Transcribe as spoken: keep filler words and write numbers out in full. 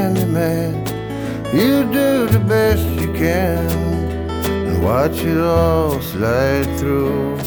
handyman. You do the best you can and watch it all slide through.